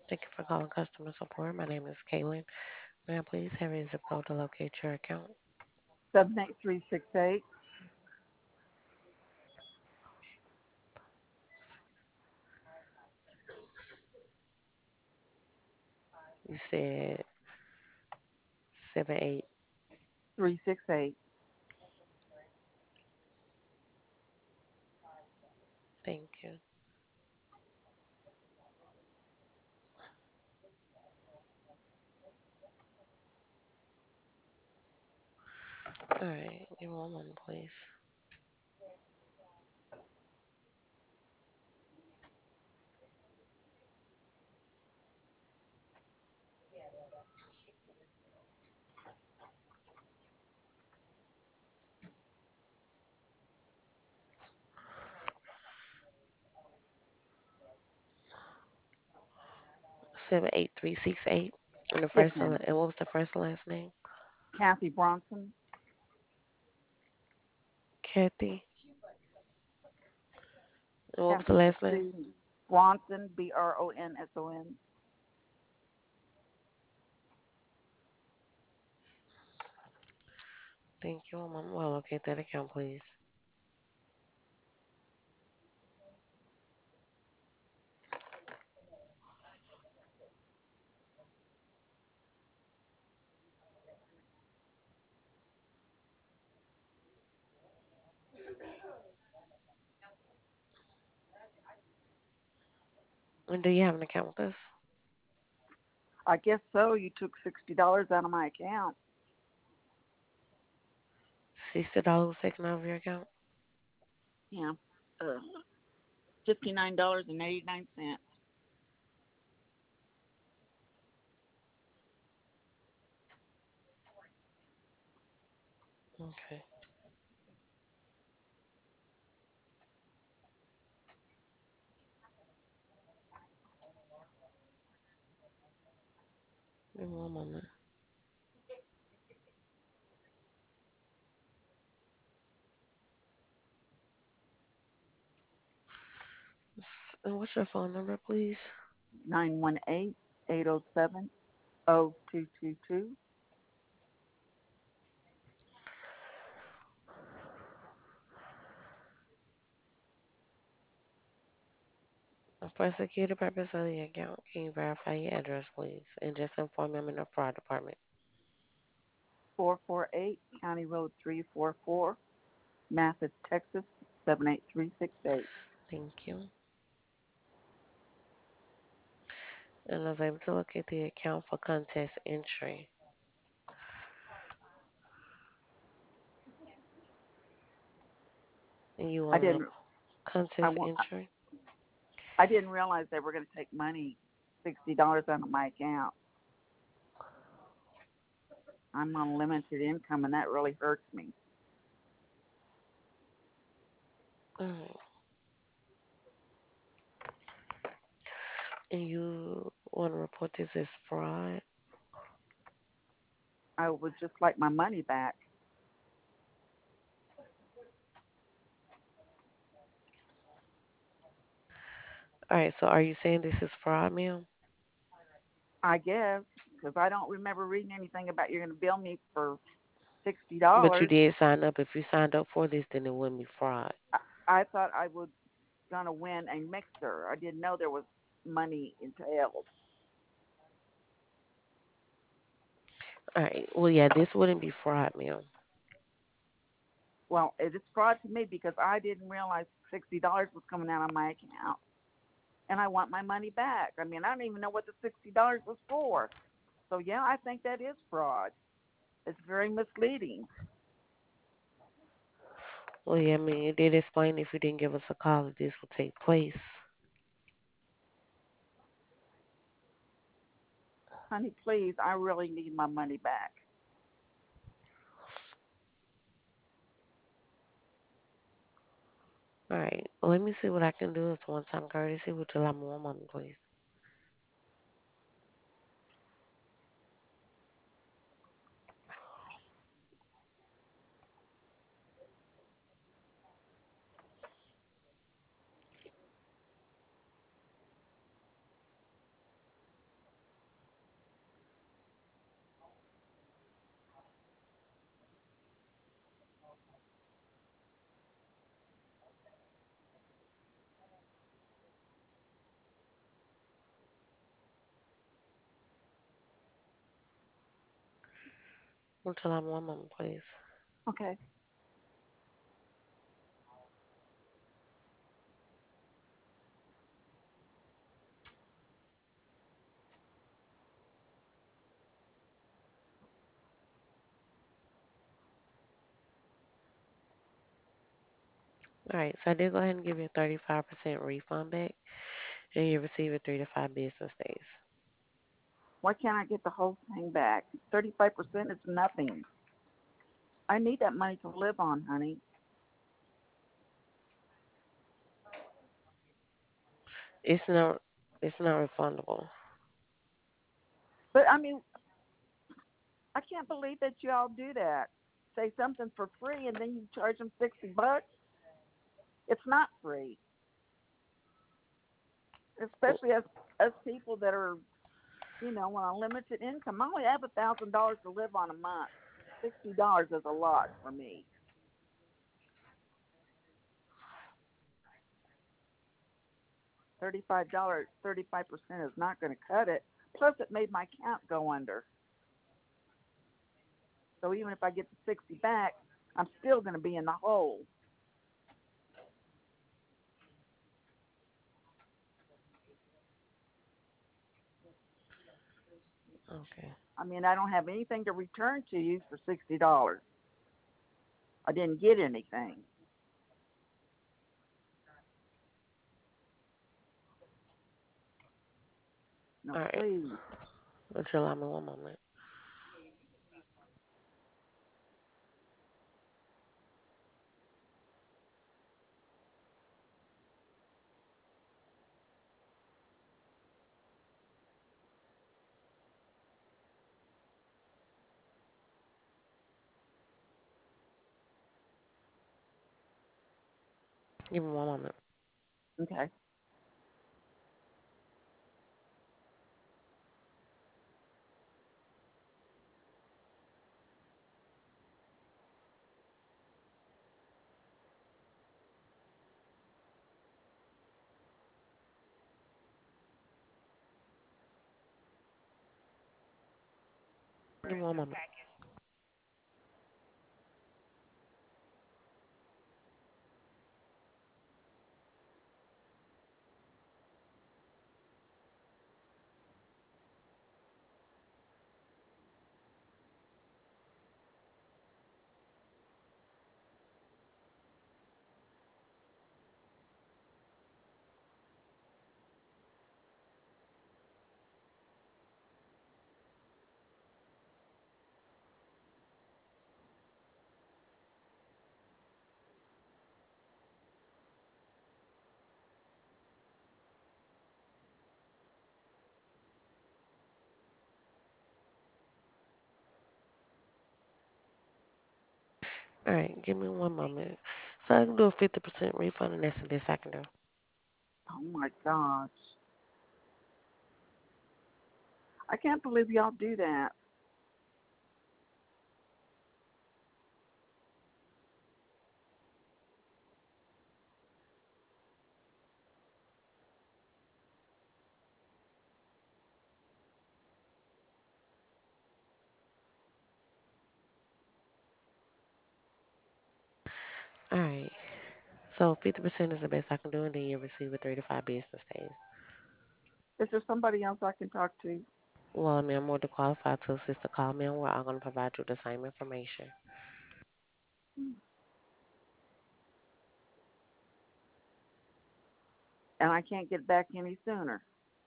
Thank you for calling customer support. My name is Kaylin. May I please have your zip code to locate your account? 78368. You said 78. 368. Thank you. All right, give me one moment, please. 78368. Yes, ma'am. And what was the first and last name? Kathy Bronson. Kathy. And what was the Kathy with last name? C. Bronson, Bronson. Thank you. One moment. Well, locate that account, please. And do you have an account with us? I guess so. You took $60 out of my account. $60 taken out of your account? Yeah. Uh, $59.89. Okay. Give me one moment. And what's your phone number, please? 918-807-0222. For security purpose of the account, can you verify your address, please? And just inform me I'm in the fraud department. 448 County Road 344, Mathis, Texas 78368. Thank you. And I was able to locate the account for contest entry. And you I want a didn't I contest want entry? I didn't realize they were going to take money, $60 out of my account. I'm on limited income, and that really hurts me. Alright. And you want to report this as fraud? I would just like my money back. Alright, so are you saying this is fraud, ma'am? I guess because I don't remember reading anything about you're going to bill me for sixty But you dollars. did sign up. If you signed up for this, then it wouldn't be fraud. I thought I was going to win a mixer. I didn't know there was money entailed. Alright, well, yeah, this wouldn't be fraud, ma'am. Well, it is fraud to me because I didn't realize $60 was coming out of my account, and I want my money back. I mean, I don't even know what the $60 was for. So yeah, I think that is fraud. It's very misleading. Well, yeah, I mean, it did explain if you didn't give us a call that this would take place. Honey, please, I really need my money back. Alright, well, let me see what I can do. It's one time courtesy. Would you allow me one moment, please? Until I'm one moment, please. Okay. All right, so I did go ahead and give you a 35% refund back, and you receive it 3 to 5 business days. Why can't I get the whole thing back? 35% is nothing. I need that money to live on, honey. It's not, it's not refundable. But I mean, I can't believe that y'all do that. Say something for free and then you charge them $60. It's not free, especially as people that are, on a limited income. I only have $1,000 to live on a month. $60 is a lot for me. $35, 35% is not going to cut it. Plus, it made my account go under. So even if I get the 60 back, I'm still going to be in the hole. Okay. I mean, I don't have anything to return to you for $60. I didn't get anything. No, All right. please. Until I'm in one moment. Give me one moment. Okay. Give me one moment. All right. Give me one moment. So I can do a 50% refund, and that's the best I can do. Oh my gosh. I can't believe y'all do that. All right. So 50% is the best I can do, and then you receive it 3 to 5 business days. Is there somebody else I can talk to? Well, I mean, I'm more than qualified to assist the call me, and we're all going to provide you the same information. And I can't get back any sooner.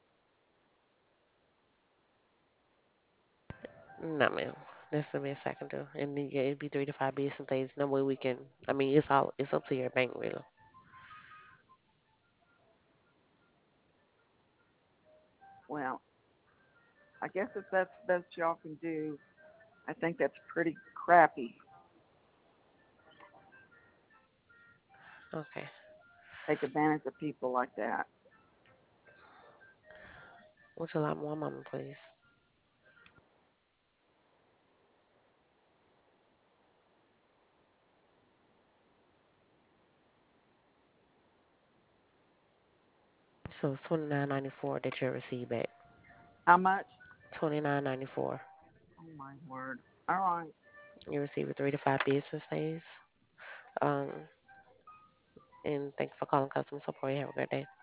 No, ma'am. That's the best I can do. And then, yeah, it'd be 3 to 5 business days. No way we can. I mean, it's up to your bank, really. Well, I guess if that's the best y'all can do, I think that's pretty crappy. Okay. Take advantage of people like that. What's a lot more, mama, please? So it's 29.94 that you'll receive back. How much? 29.94. Oh my word. All right. You receive it 3 to 5 business days. Um, and thanks for calling customer support. You have a good day.